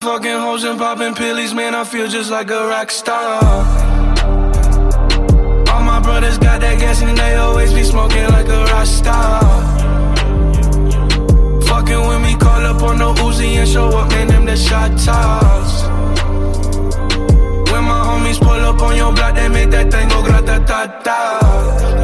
Fucking hoes and popping pillies, man, I feel just like a rock star. All my brothers got that gas and they always be smoking like a rock star. Fucking with me, call up on the Uzi and show up, man, them the shot toss. When my homies pull up on your block, they make that thing go grata-ta-ta.